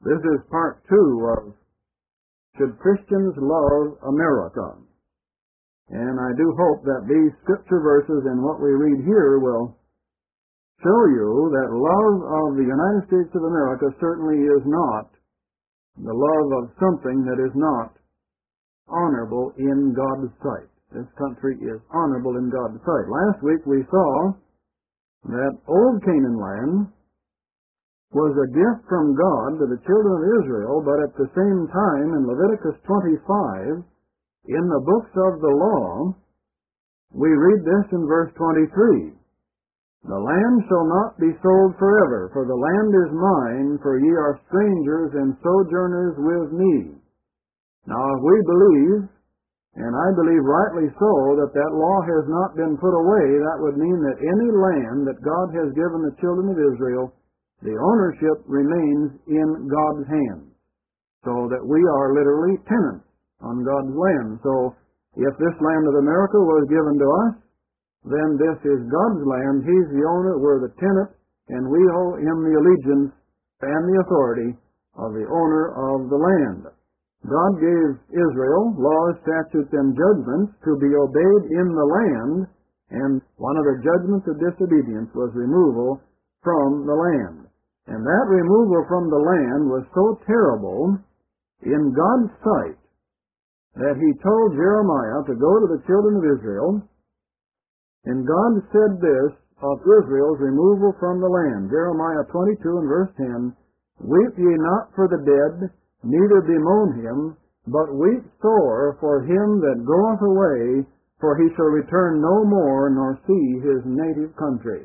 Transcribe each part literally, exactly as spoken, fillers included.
This is part two of Should Christians Love America? And I do hope that these scripture verses and what we read here will show you that love of the United States of America certainly is not the love of something that is not honorable in God's sight. This country is honorable in God's sight. Last week we saw that old Canaan land was a gift from God to the children of Israel, but at the same time in Leviticus twenty-five, in the books of the law, we read this in verse twenty-three. The land shall not be sold forever, for the land is mine, for ye are strangers and sojourners with me. Now if we believe, and I believe rightly so, that that law has not been put away, that would mean that any land that God has given the children of Israel, the ownership remains in God's hands, so that we are literally tenants on God's land. So if this land of America was given to us, then this is God's land. He's the owner, we're the tenant, and we owe Him the allegiance and the authority of the owner of the land. God gave Israel laws, statutes, and judgments to be obeyed in the land, and one of the judgments of disobedience was removal from the land. And that removal from the land was so terrible in God's sight that He told Jeremiah to go to the children of Israel, and God said this of Israel's removal from the land. Jeremiah twenty-two and verse ten, Weep ye not for the dead, neither bemoan him, but weep sore for him that goeth away, for he shall return no more, nor see his native country.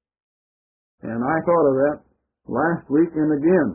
And I thought of that last week and again.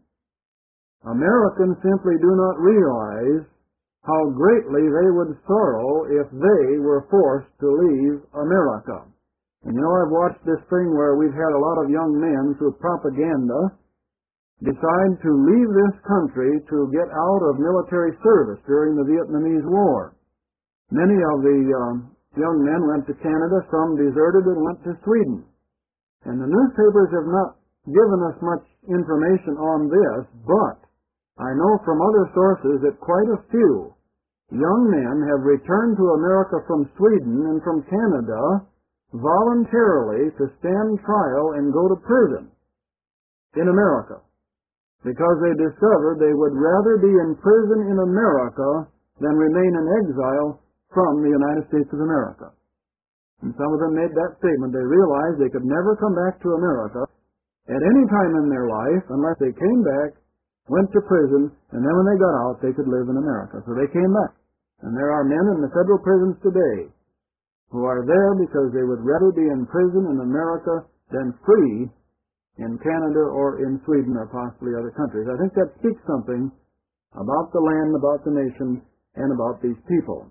Americans simply do not realize how greatly they would sorrow if they were forced to leave America. And you know, I've watched this thing where we've had a lot of young men through propaganda decide to leave this country to get out of military service during the Vietnamese War. Many of the um, young men went to Canada, some deserted and went to Sweden. And the newspapers have not given us much information on this, but I know from other sources that quite a few young men have returned to America from Sweden and from Canada voluntarily to stand trial and go to prison in America, because they discovered they would rather be in prison in America than remain in exile from the United States of America. And some of them made that statement. They realized they could never come back to America at any time in their life unless they came back, went to prison, and then when they got out, they could live in America. So they came back. And there are men in the federal prisons today who are there because they would rather be in prison in America than free in Canada or in Sweden or possibly other countries. I think that speaks something about the land, about the nation, and about these people.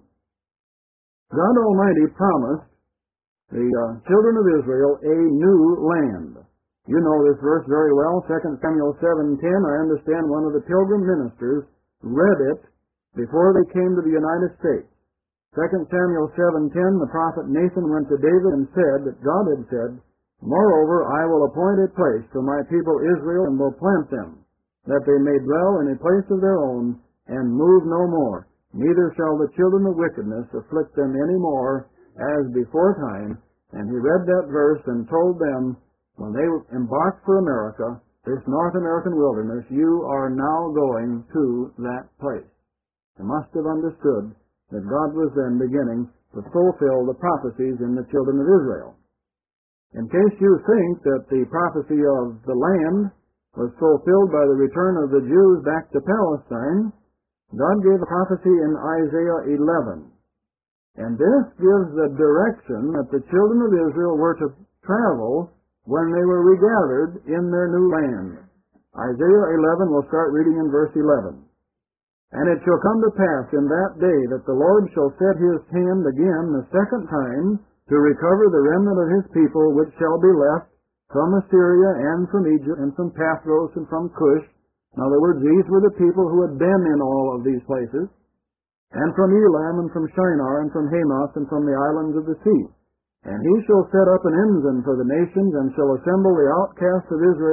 God Almighty promised the uh, children of Israel a new land. You know this verse very well, Second Samuel seven ten. I understand one of the pilgrim ministers read it before they came to the United States. Second Samuel seven ten, the prophet Nathan went to David and said that God had said, Moreover, I will appoint a place for my people Israel, and will plant them, that they may dwell in a place of their own, and move no more. Neither shall the children of wickedness afflict them any more, as before time. And he read that verse and told them, when they embarked for America, this North American wilderness, you are now going to that place. They must have understood that God was then beginning to fulfill the prophecies in the children of Israel. In case you think that the prophecy of the land was fulfilled by the return of the Jews back to Palestine, God gave a prophecy in Isaiah eleven. And this gives the direction that the children of Israel were to travel when they were regathered in their new land. Isaiah eleven, we'll start reading in verse eleven. And it shall come to pass in that day that the Lord shall set His hand again the second time to recover the remnant of His people which shall be left from Assyria and from Egypt and from Pathros and from Cush. In other words, these were the people who had been in all of these places, and from Elam and from Shinar and from Hamath and from the islands of the sea. And He shall set up an ensign for the nations, and shall assemble the outcasts of Israel,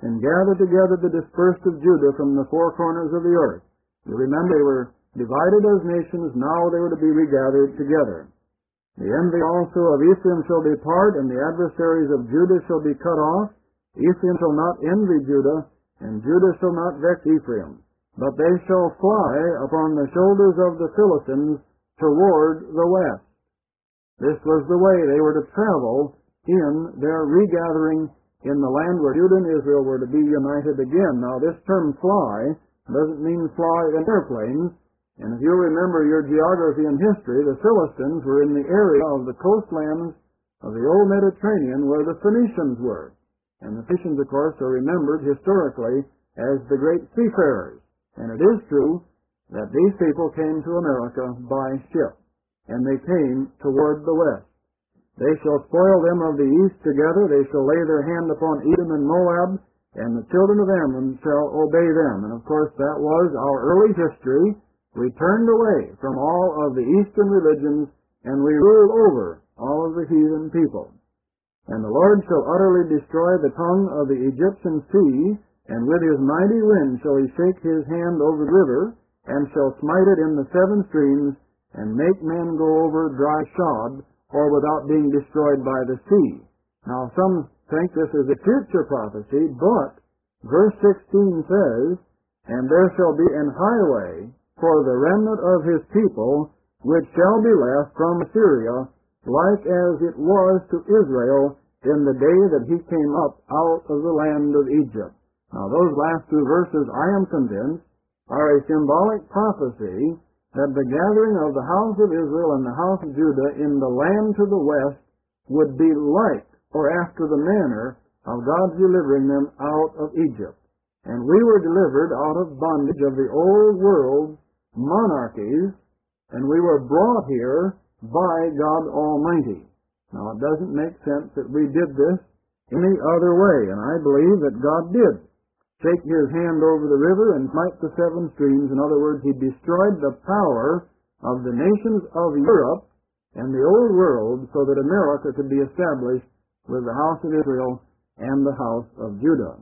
and gather together the dispersed of Judah from the four corners of the earth. You remember they were divided as nations, now they were to be regathered together. The envy also of Ephraim shall depart, and the adversaries of Judah shall be cut off. Ephraim shall not envy Judah, and Judah shall not vex Ephraim, but they shall fly upon the shoulders of the Philistines toward the west. This was the way they were to travel in their regathering in the land where Judah and Israel were to be united again. Now, this term fly doesn't mean fly in airplanes. And if you remember your geography and history, the Philistines were in the area of the coastlands of the old Mediterranean where the Phoenicians were. And the Phoenicians, of course, are remembered historically as the great seafarers. And it is true that these people came to America by ship, and they came toward the west. They shall spoil them of the east together. They shall lay their hand upon Edom and Moab, and the children of Ammon shall obey them. And of course, that was our early history. We turned away from all of the eastern religions, and we ruled over all of the heathen people. And the Lord shall utterly destroy the tongue of the Egyptian sea, and with his mighty wind shall he shake his hand over the river, and shall smite it in the seven streams, and make men go over dry shod, or without being destroyed by the sea. Now, some think this is a future prophecy, but verse sixteen says, And there shall be an highway for the remnant of his people, which shall be left from Assyria, like as it was to Israel in the day that he came up out of the land of Egypt. Now, those last two verses, I am convinced, are a symbolic prophecy that the gathering of the house of Israel and the house of Judah in the land to the west would be like or after the manner of God's delivering them out of Egypt. And we were delivered out of bondage of the old world monarchies, and we were brought here by God Almighty. Now, it doesn't make sense that we did this any other way, and I believe that God did shake his hand over the river and smite the seven streams. In other words, he destroyed the power of the nations of Europe and the old world so that America could be established with the house of Israel and the house of Judah.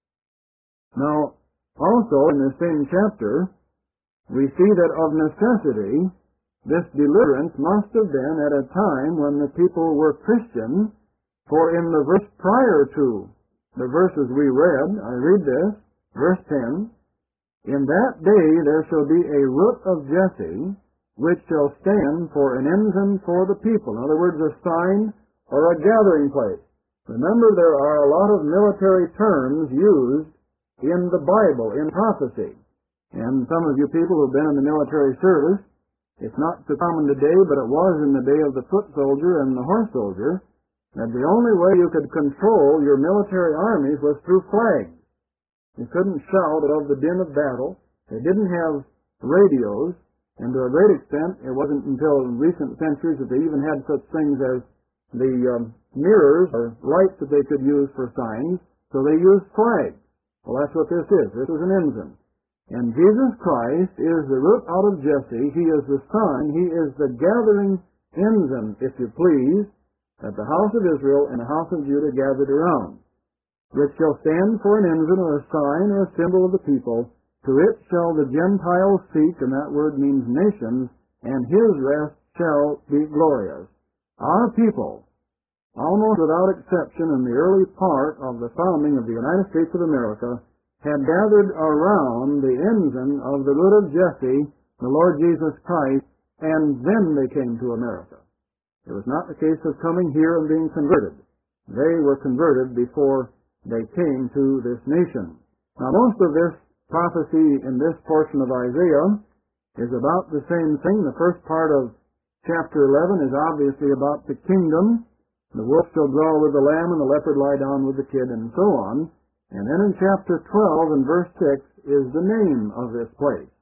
Now, also in the same chapter, we see that of necessity, this deliverance must have been at a time when the people were Christian, for in the verse prior to the verses we read, I read this, verse ten, In that day there shall be a root of Jesse, which shall stand for an ensign for the people. In other words, a sign or a gathering place. Remember, there are a lot of military terms used in the Bible, in prophecy. And some of you people who have been in the military service, it's not so common today, but it was in the day of the foot soldier and the horse soldier, that the only way you could control your military armies was through flags. You couldn't shout above the din of battle. They didn't have radios, and to a great extent, it wasn't until recent centuries that they even had such things as the um, mirrors or lights that they could use for signs, so they used flags. Well, that's what this is. This is an ensign. And Jesus Christ is the root out of Jesse. He is the sign. He is the gathering ensign, if you please, that the house of Israel and the house of Judah gathered around, which shall stand for an ensign or a sign or a symbol of the people. To it shall the Gentiles seek, and that word means nations, and his rest shall be glorious. Our people, almost without exception in the early part of the founding of the United States of America, had gathered around the ensign of the root of Jesse, the Lord Jesus Christ, and then they came to America. It was not the case of coming here and being converted. They were converted before they came to this nation. Now, most of this prophecy in this portion of Isaiah is about the same thing. The first part of chapter eleven is obviously about the kingdom. The wolf shall dwell with the lamb, and the leopard lie down with the kid, and so on. And then in chapter twelve and verse six is the name of this place.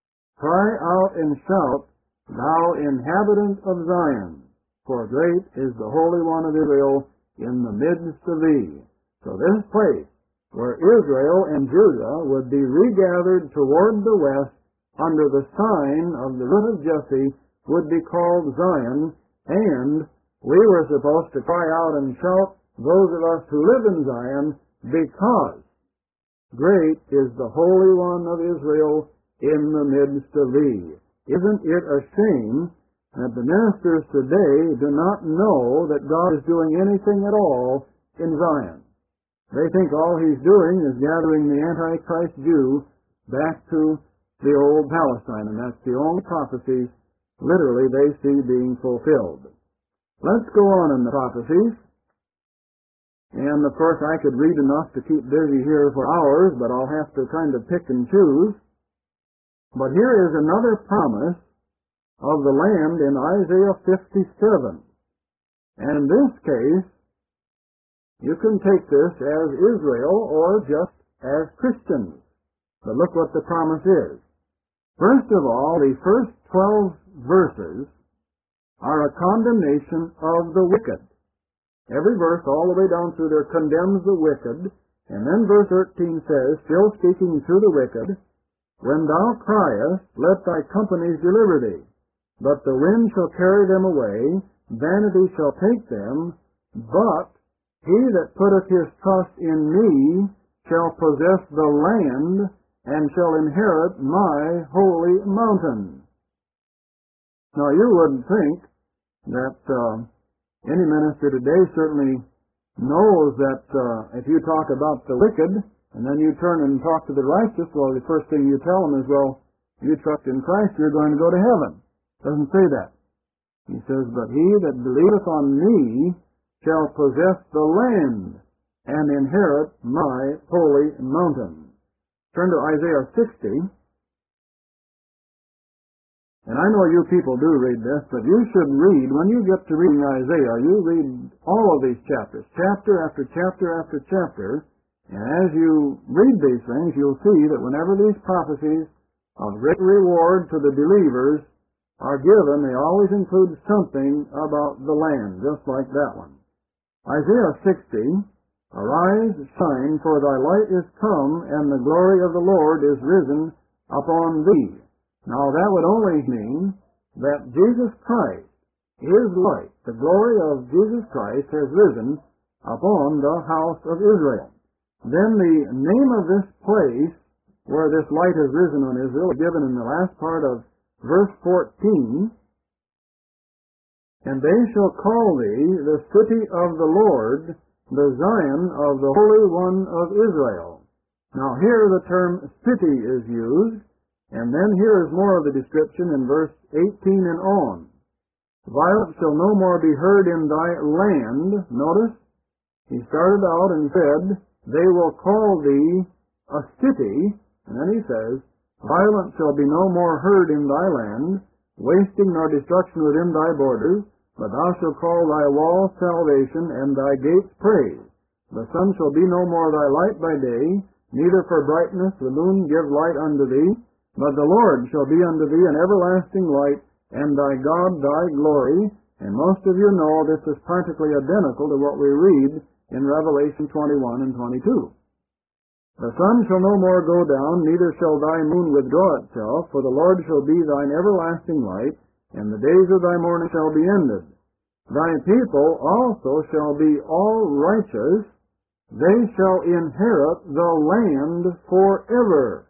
Cry out and shout, thou inhabitant of Zion, for great is the Holy One of Israel in the midst of thee. So this place, where Israel and Judah would be regathered toward the west under the sign of the root of Jesse, would be called Zion, and we were supposed to cry out and shout, those of us who live in Zion, because Great is the Holy One of Israel in the midst of thee. Isn't it a shame that the ministers today do not know that God is doing anything at all in Zion? They think all he's doing is gathering the Antichrist Jew back to the old Palestine, and that's the only prophecies literally they see being fulfilled. Let's go on in the prophecies. And of course I could read enough to keep busy here for hours, but I'll have to kind of pick and choose. But here is another promise of the land in Isaiah fifty-seven. And in this case, you can take this as Israel or just as Christians. But look what the promise is. First of all, the first twelve verses are a condemnation of the wicked. Every verse all the way down through there condemns the wicked. And then verse thirteen says, still speaking to the wicked, when thou criest, let thy companies deliver thee. But the wind shall carry them away, vanity shall take them, but he that putteth his trust in me shall possess the land, and shall inherit my holy mountain. Now you wouldn't think that uh, any minister today certainly knows that uh, if you talk about the wicked, and then you turn and talk to the righteous, well, the first thing you tell them is, well, you trust in Christ, you're going to go to heaven. Doesn't say that. He says, but he that believeth on me shall possess the land and inherit my holy mountain. Turn to Isaiah sixty. And I know you people do read this, but you should read, when you get to reading Isaiah, you read all of these chapters, chapter after chapter after chapter, and as you read these things, you'll see that whenever these prophecies of great reward to the believers are given, they always include something about the land, just like that one. Isaiah sixty, arise, shine, for thy light is come, and the glory of the Lord is risen upon thee. Now that would only mean that Jesus Christ, his light, the glory of Jesus Christ has risen upon the house of Israel. Then the name of this place where this light has risen on Israel is given in the last part of verse fourteen. And they shall call thee the city of the Lord, the Zion of the Holy One of Israel. Now here the term city is used, and then here is more of the description in verse eighteen and on. Violence shall no more be heard in thy land. Notice, he started out and said, they will call thee a city, and then he says, violence shall be no more heard in thy land, wasting nor destruction within thy borders, but thou shalt call thy walls salvation, and thy gates praise. The sun shall be no more thy light by day, neither for brightness the moon give light unto thee, but the Lord shall be unto thee an everlasting light, and thy God thy glory. And most of you know this is practically identical to what we read in Revelation twenty-one and twenty-two. The sun shall no more go down, neither shall thy moon withdraw itself, for the Lord shall be thine everlasting light, and the days of thy mourning shall be ended. Thy people also shall be all righteous, they shall inherit the land forever.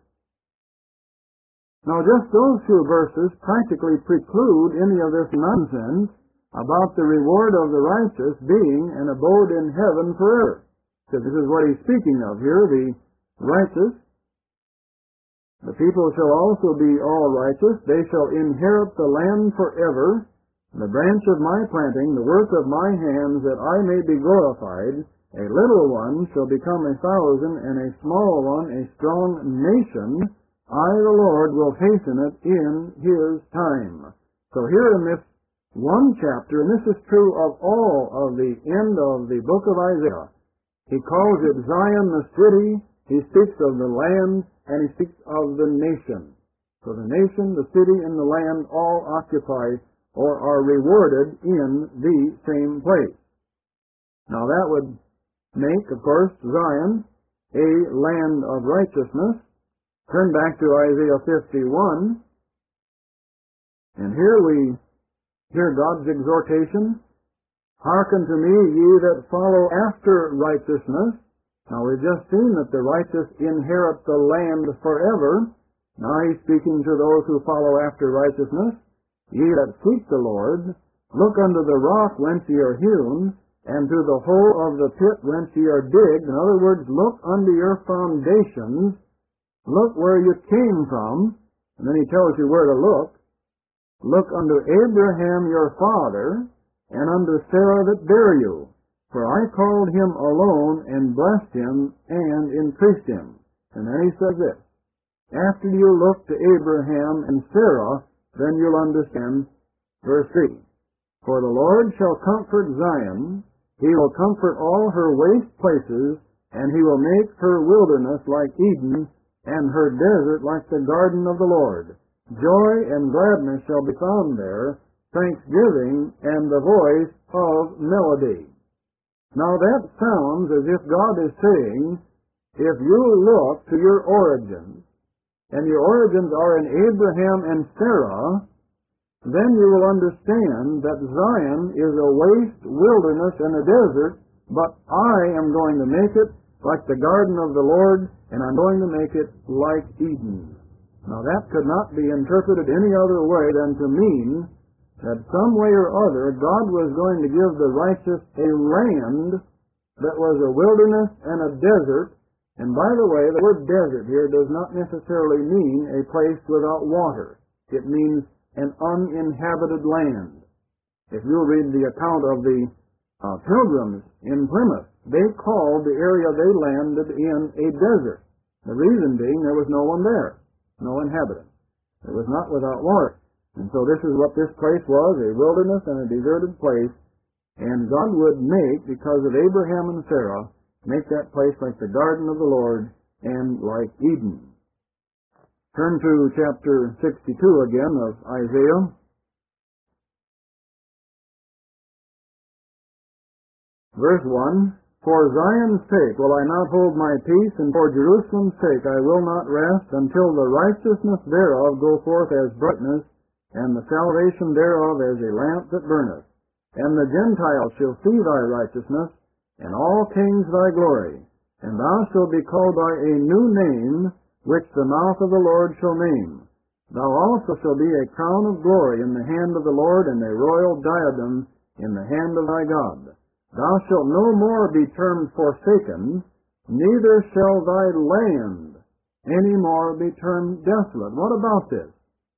Now just those few verses practically preclude any of this nonsense about the reward of the righteous being an abode in heaven forever. So this is what he's speaking of here, the righteous. The people shall also be all righteous. They shall inherit the land forever. The branch of my planting, the work of my hands, that I may be glorified. A little one shall become a thousand, and a small one a strong nation. I, the Lord, will hasten it in his time. So here in this one chapter, and this is true of all of the end of the book of Isaiah, he calls it Zion the city, he speaks of the land, and he speaks of the nation. So the nation, the city, and the land all occupy or are rewarded in the same place. Now that would make, of course, Zion a land of righteousness. Turn back to Isaiah fifty-one, and here we hear God's exhortation, hearken to me, ye that follow after righteousness, Now we've just seen that the righteous inherit the land forever. Now he's speaking to those who follow after righteousness. Ye that seek the Lord, look unto the rock whence ye are hewn, and to the hole of the pit whence ye are digged. In other words, look unto your foundations. Look where you came from. And then he tells you where to look. Look unto Abraham your father, and unto Sarah that bare you. For I called him alone, and blessed him, and increased him. And then he says this, after you look to Abraham and Sarah, then you'll understand verse three. For the Lord shall comfort Zion, he will comfort all her waste places, and he will make her wilderness like Eden, and her desert like the garden of the Lord. Joy and gladness shall be found there, thanksgiving and the voice of melody. Now that sounds as if God is saying, if you look to your origins, and your origins are in Abraham and Sarah, then you will understand that Zion is a waste wilderness and a desert, but I am going to make it like the garden of the Lord, and I'm going to make it like Eden. Now that could not be interpreted any other way than to mean that some way or other God was going to give the righteous a land that was a wilderness and a desert. And by the way, the word desert here does not necessarily mean a place without water. It means an uninhabited land. If you'll read the account of the uh, pilgrims in Plymouth, they called the area they landed in a desert. The reason being there was no one there, no inhabitant. It was not without water. And so this is what this place was, a wilderness and a deserted place. And God would make, because of Abraham and Sarah, make that place like the garden of the Lord and like Eden. Turn to chapter sixty-two again of Isaiah. Verse one, For Zion's sake will I not hold my peace, and for Jerusalem's sake I will not rest, until the righteousness thereof go forth as brightness, and the salvation thereof as a lamp that burneth. And the Gentiles shall see thy righteousness, and all kings thy glory. And thou shalt be called by a new name, which the mouth of the Lord shall name. Thou also shalt be a crown of glory in the hand of the Lord, and a royal diadem in the hand of thy God. Thou shalt no more be termed forsaken, neither shall thy land any more be termed desolate. What about this?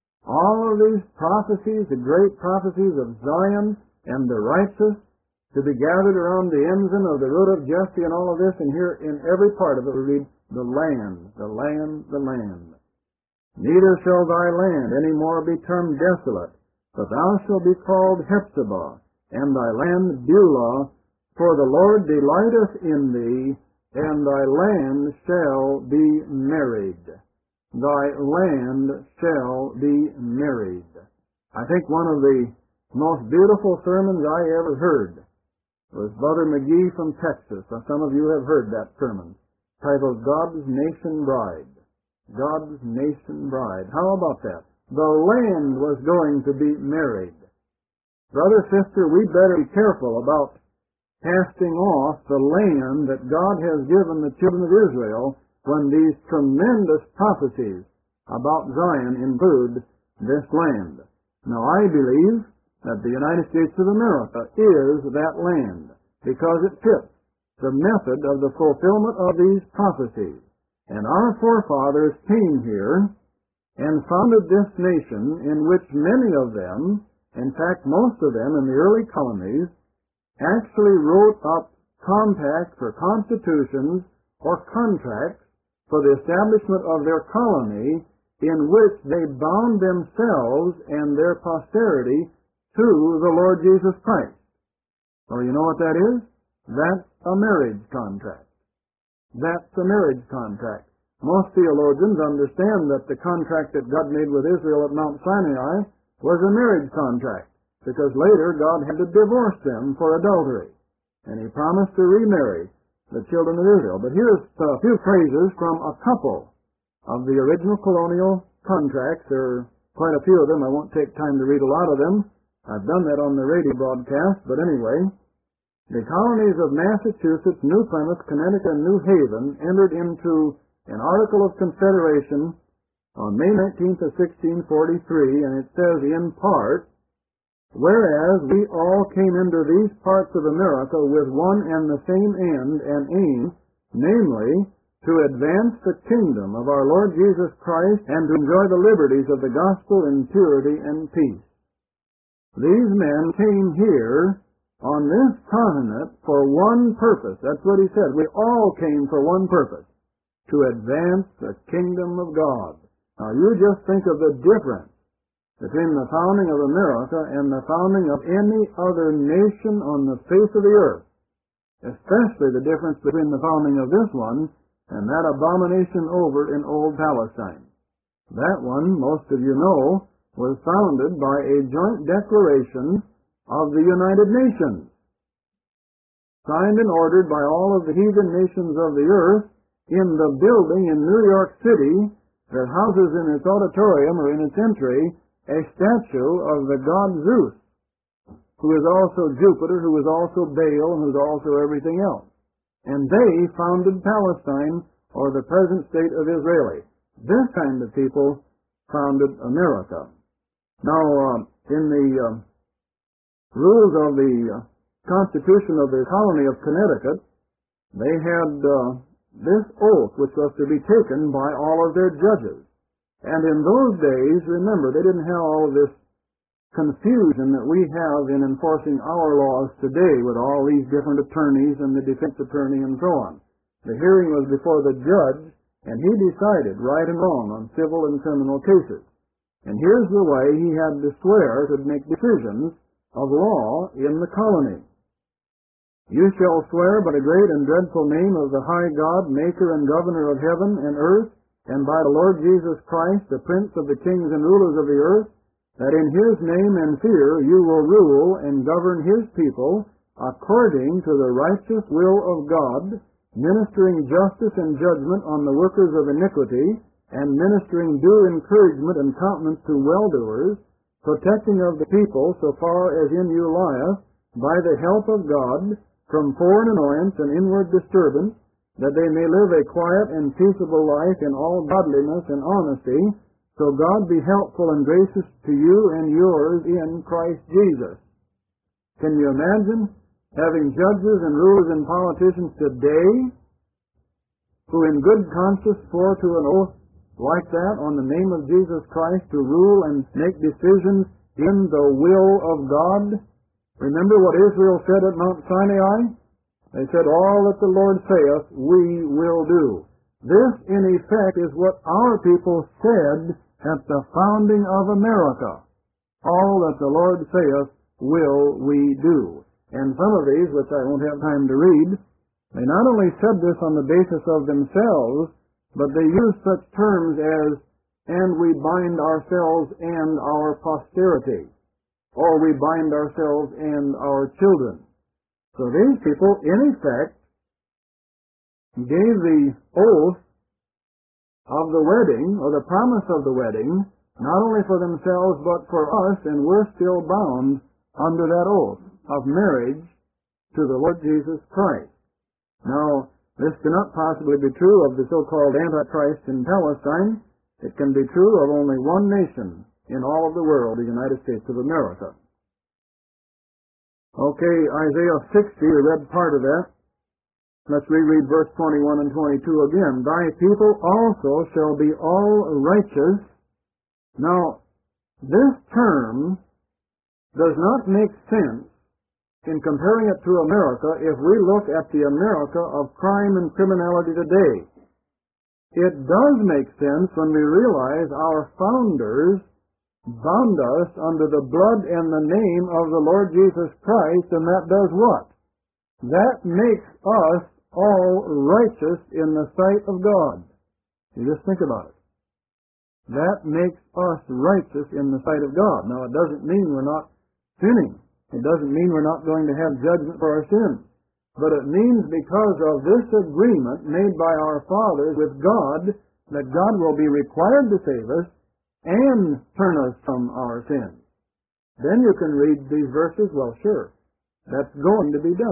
All of these prophecies, the great prophecies of Zion and the righteous, to be gathered around the ensign of the root of Jesse and all of this, and here in every part of it we read, the land, the land, the land. Neither shall thy land any more be termed desolate, but thou shalt be called Hephzibah, and thy land Beulah, for the Lord delighteth in thee, and thy land shall be married. Thy land shall be married. I think one of the most beautiful sermons I ever heard was Brother McGee from Texas. Now, some of you have heard that sermon, titled God's Nation Bride. God's Nation Bride. How about that? The land was going to be married. Brother, sister, we better be careful about casting off the land that God has given the children of Israel when these tremendous prophecies about Zion include this land. Now, I believe that the United States of America is that land because it fits the method of the fulfillment of these prophecies. And our forefathers came here and founded this nation, in which many of them, in fact most of them in the early colonies, actually wrote up compacts or constitutions or contracts for the establishment of their colony, in which they bound themselves and their posterity to the Lord Jesus Christ. Well, you know what that is? That's a marriage contract. That's a marriage contract. Most theologians understand that the contract that God made with Israel at Mount Sinai was a marriage contract, because later God had to divorce them for adultery, and He promised to remarry the children of Israel. But here's a few phrases from a couple of the original colonial contracts. There are quite a few of them. I won't take time to read a lot of them. I've done that on the radio broadcast, but anyway, The colonies of Massachusetts, New Plymouth, Connecticut, and New Haven entered into an Article of Confederation on May nineteenth of sixteen forty-three, and it says in part, "Whereas we all came into these parts of America with one and the same end and aim, namely, to advance the kingdom of our Lord Jesus Christ and to enjoy the liberties of the gospel in purity and peace." These men came here on this continent for one purpose. That's what he said. We all came for one purpose, to advance the kingdom of God. Now you just think of the difference between the founding of America and the founding of any other nation on the face of the earth, especially the difference between the founding of this one and that abomination over in old Palestine. That one, most of you know, was founded by a joint declaration of the United Nations, signed and ordered by all of the heathen nations of the earth in the building in New York City that houses in its auditorium or in its entry a statue of the god Zeus, who is also Jupiter, who is also Baal, and who is also everything else. And they founded Palestine, or the present state of Israel. This kind of people founded America. Now, uh, in the uh, rules of the uh, Constitution of the colony of Connecticut, they had uh, this oath which was to be taken by all of their judges. And in those days, remember, they didn't have all of this confusion that we have in enforcing our laws today with all these different attorneys and the defense attorney and so on. The hearing was before the judge, and he decided right and wrong on civil and criminal cases. And here's the way he had to swear to make decisions of law in the colony. "You shall swear by the great and dreadful name of the high God, maker and governor of heaven and earth, and by the Lord Jesus Christ, the Prince of the kings and rulers of the earth, that in his name and fear you will rule and govern his people according to the righteous will of God, ministering justice and judgment on the workers of iniquity, and ministering due encouragement and countenance to well-doers, protecting of the people so far as in you lieth, by the help of God, from foreign annoyance and inward disturbance, that they may live a quiet and peaceable life in all godliness and honesty, so God be helpful and gracious to you and yours in Christ Jesus." Can you imagine having judges and rulers and politicians today who in good conscience swore to an oath like that on the name of Jesus Christ to rule and make decisions in the will of God? Remember what Israel said at Mount Sinai? They said, "All that the Lord saith, we will do." This, in effect, is what our people said at the founding of America. "All that the Lord saith, will we do." And some of these, which I won't have time to read, they not only said this on the basis of themselves, but they used such terms as, "and we bind ourselves and our posterity," or "we bind ourselves and our children." So these people, in effect, gave the oath of the wedding, or the promise of the wedding, not only for themselves but for us, and we're still bound under that oath of marriage to the Lord Jesus Christ. Now, this cannot possibly be true of the so-called Antichrist in Palestine. It can be true of only one nation in all of the world, the United States of America. Okay, Isaiah sixty, we read part of that. Let's reread verse twenty-one and twenty-two again. "Thy people also shall be all righteous." Now, this term does not make sense in comparing it to America if we look at the America of crime and criminality today. It does make sense when we realize our founders bound us under the blood and the name of the Lord Jesus Christ, and that does what? That makes us all righteous in the sight of God. You just think about it. That makes us righteous in the sight of God. Now, it doesn't mean we're not sinning. It doesn't mean we're not going to have judgment for our sins. But it means because of this agreement made by our fathers with God, that God will be required to save us and turn us from our sins. Then you can read these verses, well, sure, that's going to be done.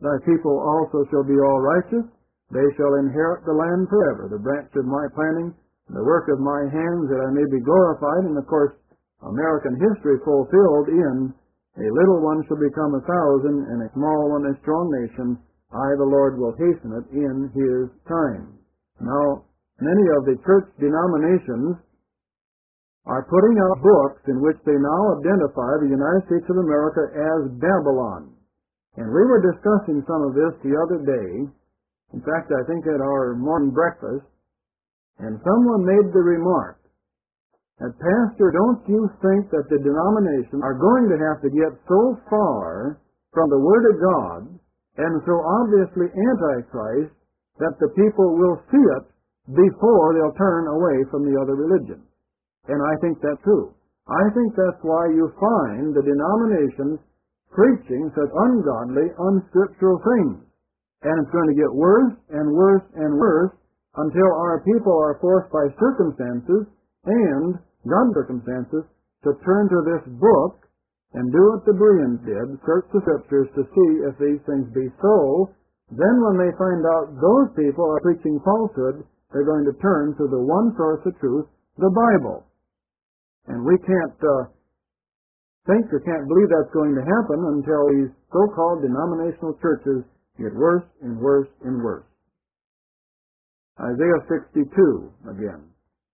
thy people also shall be all righteous. They shall inherit the land forever, the branch of my planting, the work of my hands, that I may be glorified. And of course, American history fulfilled in a little one shall become a thousand, and a small one a strong nation. I, the Lord, will hasten it in his time. Now, many of the church denominations are putting out books in which they now identify the United States of America as Babylon. And we were discussing some of this the other day. In fact, I think at our morning breakfast, and someone made the remark that, Pastor, don't you think that the denominations are going to have to get so far from the Word of God and so obviously Antichrist that the people will see it before they'll turn away from the other religion? And I think that's true. I think that's why you find the denominations preaching such ungodly, unscriptural things. And it's going to get worse and worse and worse until our people are forced by circumstances and God's circumstances to turn to this book and do what the Bereans did, search the Scriptures to see if these things be so. Then when they find out those people are preaching falsehood, they're going to turn to the one source of truth, the Bible. And we can't uh, think or can't believe that's going to happen until these so-called denominational churches get worse and worse and worse. Isaiah sixty-two again.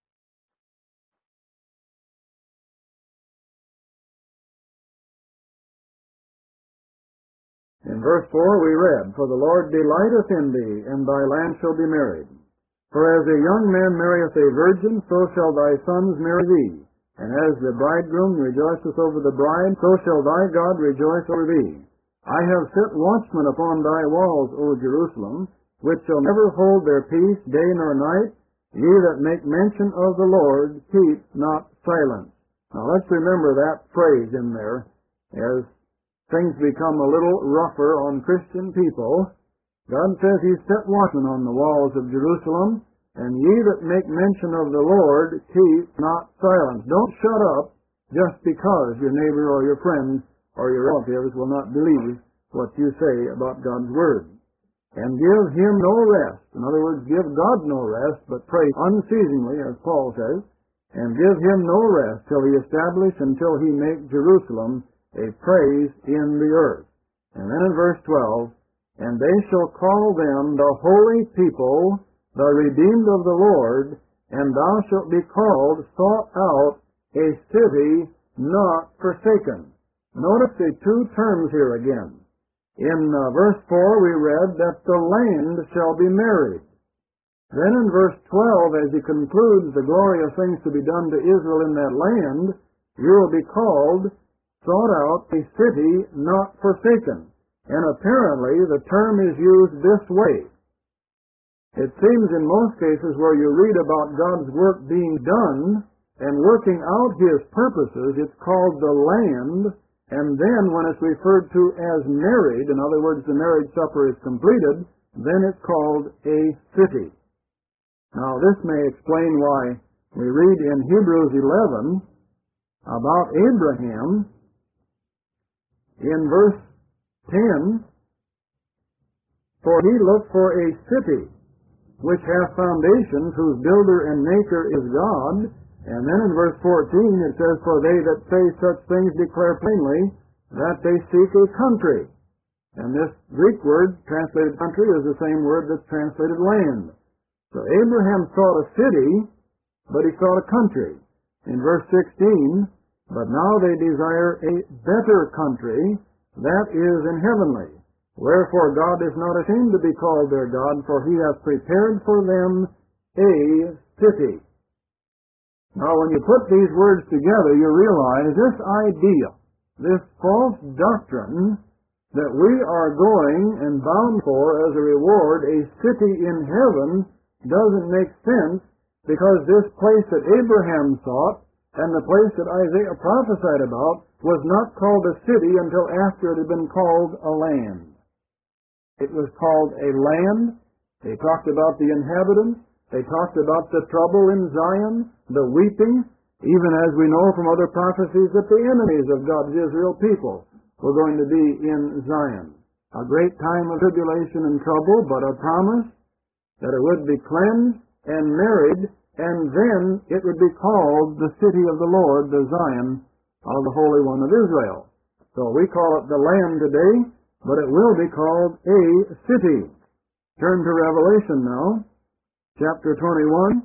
In verse four we read, For the Lord delighteth in thee, and thy land shall be married. For as a young man marrieth a virgin, so shall thy sons marry thee. And as the bridegroom rejoiceth over the bride, so shall thy God rejoice over thee. I have set watchmen upon thy walls, O Jerusalem, which shall never hold their peace day nor night. Ye that make mention of the Lord, keep not silence. Now let's remember that phrase in there, as things become a little rougher on Christian people. God says He's set watchmen on the walls of Jerusalem, and ye that make mention of the Lord, keep not silence. Don't shut up just because your neighbor or your friends or your relatives will not believe what you say about God's Word. And give Him no rest. In other words, give God no rest, but pray unceasingly, as Paul says, and give Him no rest till He establish, until He make Jerusalem a praise in the earth. And then in verse twelve, And they shall call them the holy people, the redeemed of the Lord, and thou shalt be called, sought out, a city not forsaken. Notice the two terms here again. In uh, verse four we read that the land shall be married. Then in verse twelve, as he concludes the glorious things to be done to Israel in that land, you will be called, sought out, a city not forsaken. And apparently the term is used this way. It seems in most cases where you read about God's work being done and working out His purposes, it's called the land. And then when it's referred to as married, in other words, the marriage supper is completed, then it's called a city. Now this may explain why we read in Hebrews eleven about Abraham in verse ten, For he looked for a city which hath foundations, whose builder and maker is God. And then in verse fourteen it says, For they that say such things declare plainly that they seek a country. And this Greek word translated country is the same word that's translated land. So Abraham sought a city, but he sought a country. In verse sixteen, But now they desire a better country, that is in heavenly. Wherefore God is not ashamed to be called their God, for He hath prepared for them a city. Now when you put these words together, you realize this idea, this false doctrine, that we are going and bound for as a reward a city in heaven, doesn't make sense, because this place that Abraham sought and the place that Isaiah prophesied about was not called a city until after it had been called a land. It was called a land. They talked about the inhabitants. They talked about the trouble in Zion, the weeping, even as we know from other prophecies that the enemies of God's Israel people were going to be in Zion. a great time of tribulation and trouble, but a promise that it would be cleansed and married, and then it would be called the city of the Lord, the Zion of the Holy One of Israel. So we call it the land today, but it will be called a city. Turn to Revelation now, chapter twenty-one.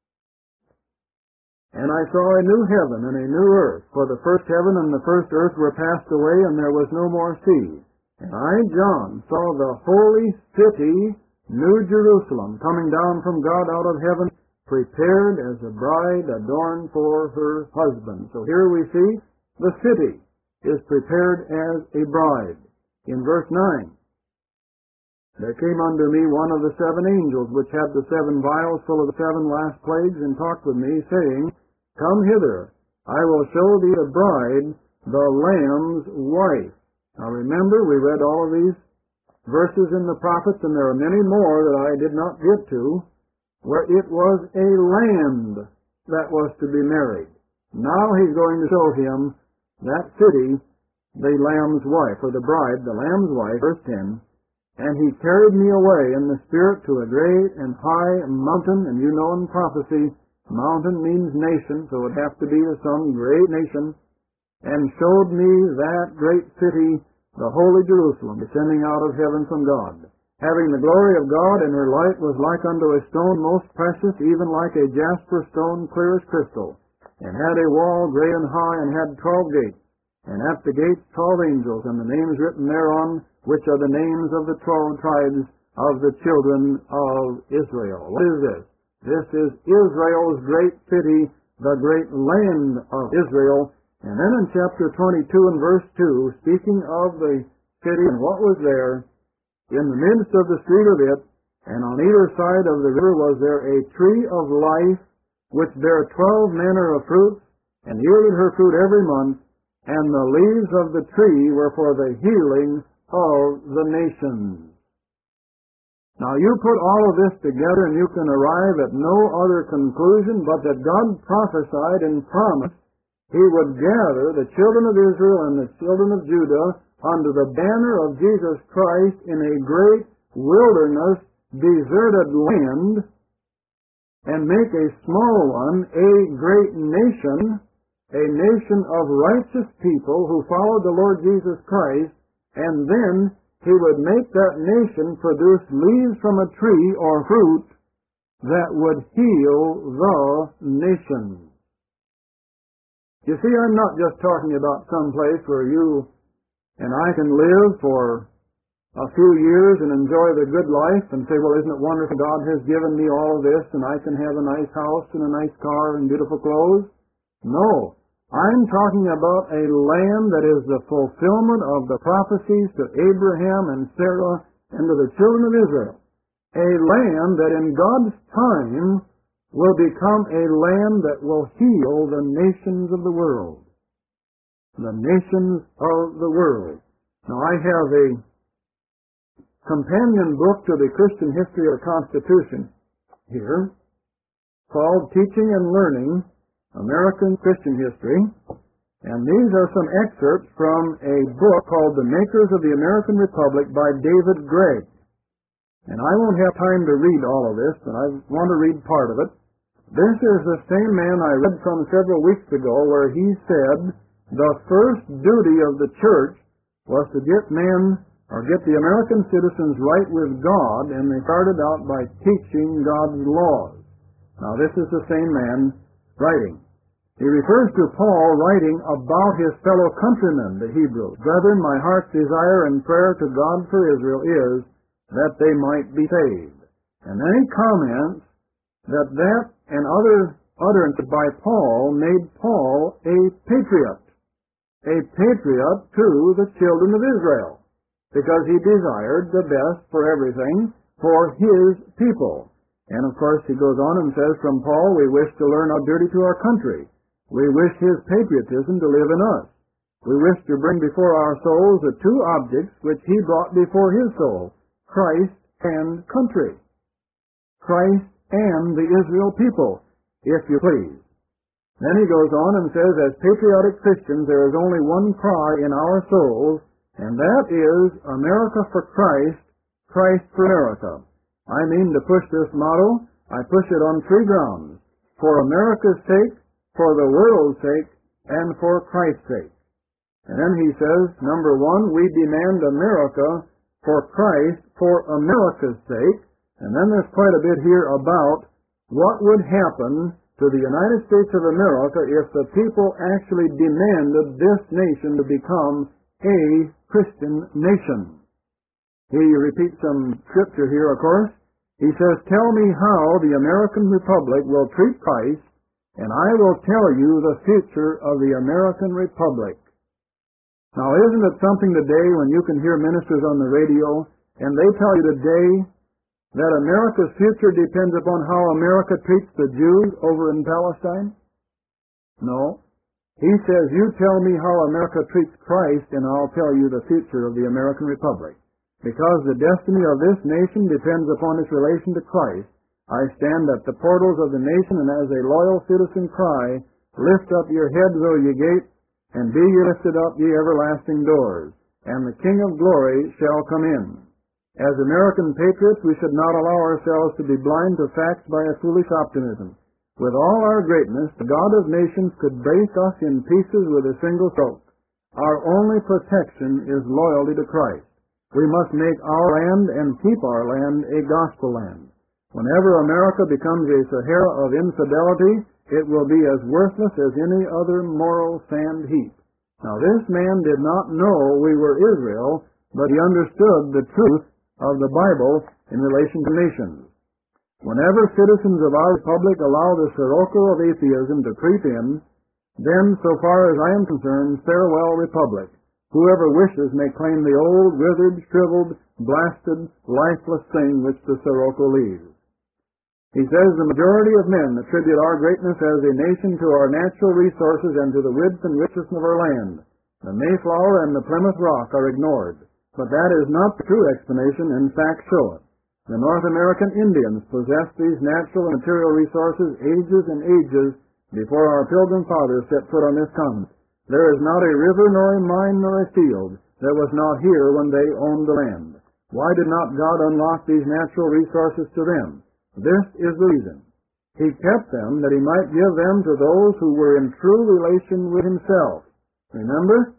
And I saw a new heaven and a new earth, for the first heaven and the first earth were passed away, and there was no more sea. And I, John, saw the holy city, New Jerusalem, coming down from God out of heaven, prepared as a bride adorned for her husband. So here we see the city is prepared as a bride. In verse nine, there came unto me one of the seven angels, which had the seven vials full of the seven last plagues, and talked with me, saying, Come hither, I will show thee the bride, the Lamb's wife. Now remember, we read all of these verses in the prophets, and there are many more that I did not get to, where it was a land that was to be married. Now he's going to show him that city, the Lamb's wife, or the bride, the Lamb's wife, verse ten. And he carried me away in the Spirit to a great and high mountain, and you know in prophecy, mountain means nation, so it would have to be some great nation, and showed me that great city, the holy Jerusalem, descending out of heaven from God, having the glory of God, and her light was like unto a stone most precious, even like a jasper stone, clear as crystal, and had a wall great and high, and had twelve gates, and at the gates twelve angels, and the names written thereon, which are the names of the twelve tribes of the children of Israel. What is this? This is Israel's great city, the great land of Israel. And then in chapter twenty-two and verse two, speaking of the city and what was there, in the midst of the street of it, and on either side of the river was there a tree of life, which bare twelve manner of fruits, and yielded her fruit every month, and the leaves of the tree were for the healing of the nations. Now you put all of this together and you can arrive at no other conclusion but that God prophesied and promised He would gather the children of Israel and the children of Judah under the banner of Jesus Christ in a great wilderness, deserted land, and make a small one a great nation, a nation of righteous people who followed the Lord Jesus Christ, and then He would make that nation produce leaves from a tree or fruit that would heal the nation. You see, I'm not just talking about some place where you and I can live for a few years and enjoy the good life and say, well, isn't it wonderful God has given me all of this and I can have a nice house and a nice car and beautiful clothes? No. I'm talking about a land that is the fulfillment of the prophecies to Abraham and Sarah and to the children of Israel. A land that in God's time will become a land that will heal the nations of the world. The nations of the world. Now I have a companion book to the Christian History of the Constitution here called Teaching and Learning American Christian History, and these are some excerpts from a book called The Makers of the American Republic by David Gregg. And I won't have time to read all of this, but I want to read part of it. This is the same man I read from several weeks ago where he said the first duty of the church was to get men, or get the American citizens right with God, and they started out by teaching God's laws. Now this is the same man writing. He refers to Paul writing about his fellow countrymen, the Hebrews. Brethren, my heart's desire and prayer to God for Israel is that they might be saved. And then he comments that that and other utterances by Paul made Paul a patriot, a patriot to the children of Israel, because he desired the best for everything for his people. And of course he goes on and says, from Paul we wish to learn our duty to our country. We wish his patriotism to live in us. We wish to bring before our souls the two objects which he brought before his soul, Christ and country. Christ and the Israel people, if you please. Then he goes on and says, as patriotic Christians there is only one cry in our souls, and that is America for Christ, Christ for America. I mean to push this motto. I push it on three grounds: for America's sake, for the world's sake, and for Christ's sake. And then he says, number one, we demand America for Christ, for America's sake. And then there's quite a bit here about what would happen to the United States of America if the people actually demanded this nation to become a Christian nation. He repeats some scripture here, of course. He says, tell me how the American Republic will treat Christ, and I will tell you the future of the American Republic. Now, isn't it something today when you can hear ministers on the radio, and they tell you today that America's future depends upon how America treats the Jews over in Palestine? No. He says, you tell me how America treats Christ, and I'll tell you the future of the American Republic. Because the destiny of this nation depends upon its relation to Christ, I stand at the portals of the nation, and as a loyal citizen cry, lift up your heads, O ye gates, and be ye lifted up, ye everlasting doors, and the King of glory shall come in. As American patriots, we should not allow ourselves to be blind to facts by a foolish optimism. With all our greatness, the God of nations could break us in pieces with a single stroke. Our only protection is loyalty to Christ. We must make our land and keep our land a gospel land. Whenever America becomes a Sahara of infidelity, it will be as worthless as any other moral sand heap. Now, this man did not know we were Israel, but he understood the truth of the Bible in relation to nations. Whenever citizens of our republic allow the sirocco of atheism to creep in, then, so far as I am concerned, farewell republic. Whoever wishes may claim the old, withered, shriveled, blasted, lifeless thing which the sirocco leaves. He says the majority of men attribute our greatness as a nation to our natural resources and to the width and richness of our land. The Mayflower and the Plymouth Rock are ignored, but that is not the true explanation, and facts show it. The North American Indians possessed these natural and material resources ages and ages before our Pilgrim Fathers set foot on this continent. There is not a river, nor a mine, nor a field that was not here when they owned the land. Why did not God unlock these natural resources to them? This is the reason. He kept them that he might give them to those who were in true relation with himself. Remember?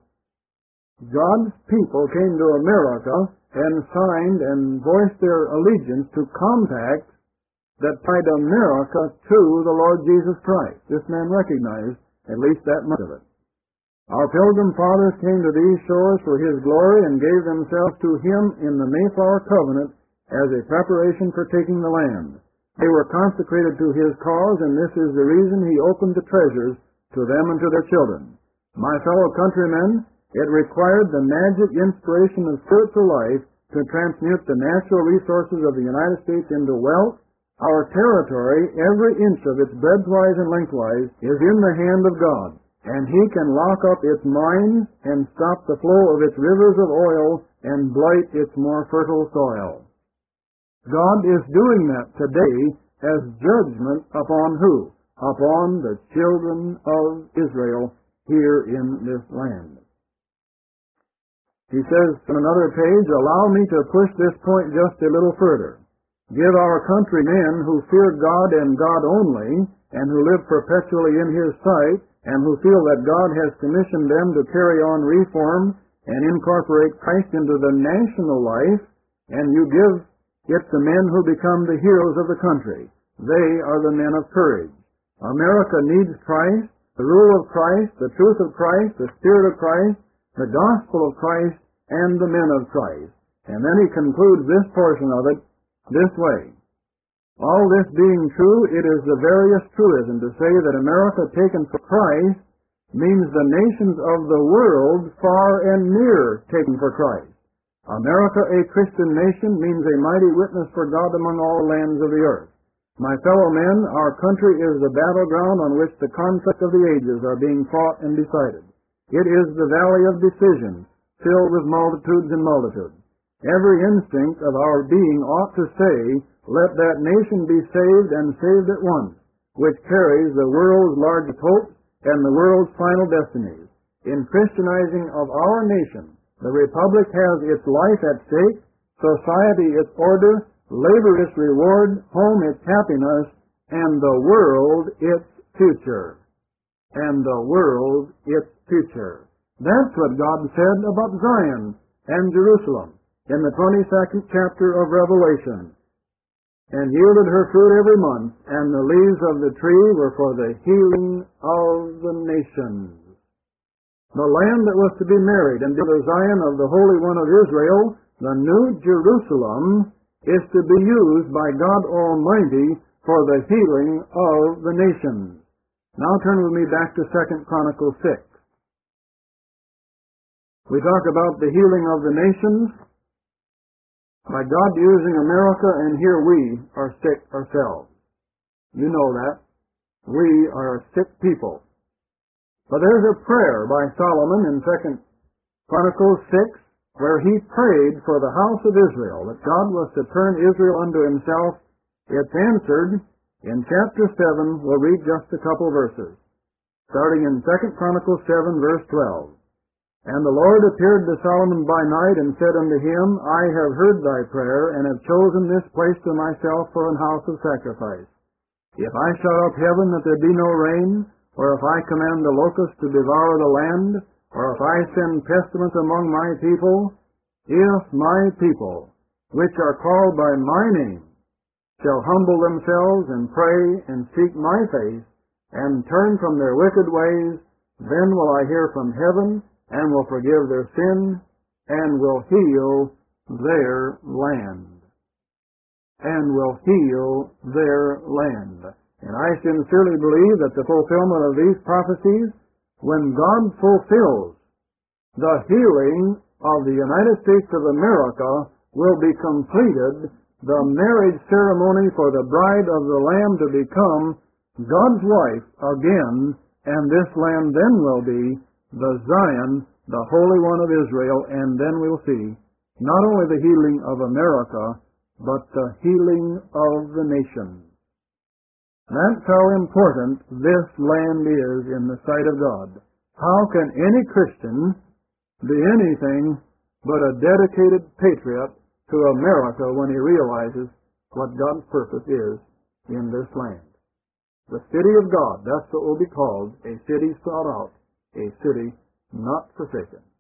God's people came to America and signed and voiced their allegiance to compacts that tied America to the Lord Jesus Christ. This man recognized at least that much of it. Our Pilgrim Fathers came to these shores for his glory and gave themselves to him in the Mayflower Covenant as a preparation for taking the land. They were consecrated to his cause, and this is the reason he opened the treasures to them and to their children. My fellow countrymen, it required the magic inspiration of spiritual life to transmute the natural resources of the United States into wealth. Our territory, every inch of its breadthwise and lengthwise, is in the hand of God, and he can lock up its mines and stop the flow of its rivers of oil and blight its more fertile soil. God is doing that today as judgment upon who? Upon the children of Israel here in this land. He says on another page, allow me to push this point just a little further. Give our country men who fear God and God only, and who live perpetually in his sight, and who feel that God has commissioned them to carry on reform and incorporate Christ into the national life, and you give it the men who become the heroes of the country. They are the men of courage. America needs Christ, the rule of Christ, the truth of Christ, the Spirit of Christ, the gospel of Christ, and the men of Christ. And then he concludes this portion of it this way. All this being true, it is the veriest truism to say that America taken for Christ means the nations of the world far and near taken for Christ. America, a Christian nation, means a mighty witness for God among all lands of the earth. My fellow men, our country is the battleground on which the conflict of the ages are being fought and decided. It is the valley of decision, filled with multitudes and multitudes. Every instinct of our being ought to say, let that nation be saved and saved at once, which carries the world's largest hopes and the world's final destinies. In Christianizing of our nation, The republic has its life at stake, society its order, labor its reward, home its happiness, and the world its future. And the world its future. That's what God said about Zion and Jerusalem in the twenty-second chapter of Revelation. And yielded her fruit every month, and the leaves of the tree were for the healing of the nations. The land that was to be married and be the Zion of the Holy One of Israel, the New Jerusalem, is to be used by God Almighty for the healing of the nations. Now turn with me back to Second Chronicles six. We talk about the healing of the nations by God using America, and here we are sick ourselves. You know that. We are a sick people. But there's a prayer by Solomon in Second Chronicles six where he prayed for the house of Israel, that God was to turn Israel unto himself. It's answered in chapter seven. We'll read just a couple verses. Starting in Second Chronicles seven, verse twelve. And the Lord appeared to Solomon by night and said unto him, I have heard thy prayer, and have chosen this place to myself for an house of sacrifice. If I shut up heaven that there be no rain, or if I command the locusts to devour the land, or if I send pestilence among my people, if my people, which are called by my name, shall humble themselves and pray and seek my face, and turn from their wicked ways, then will I hear from heaven, and will forgive their sin, and will heal their land. And will heal their land. And I sincerely believe that the fulfillment of these prophecies, when God fulfills the healing of the United States of America, will be completed, the marriage ceremony for the bride of the Lamb to become God's wife again, and this land then will be the Zion, the Holy One of Israel, and then we'll see not only the healing of America, but the healing of the nations. That's how important this land is in the sight of God. How can any Christian be anything but a dedicated patriot to America when he realizes what God's purpose is in this land? The city of God, that's what will be called, a city sought out, a city not forsaken.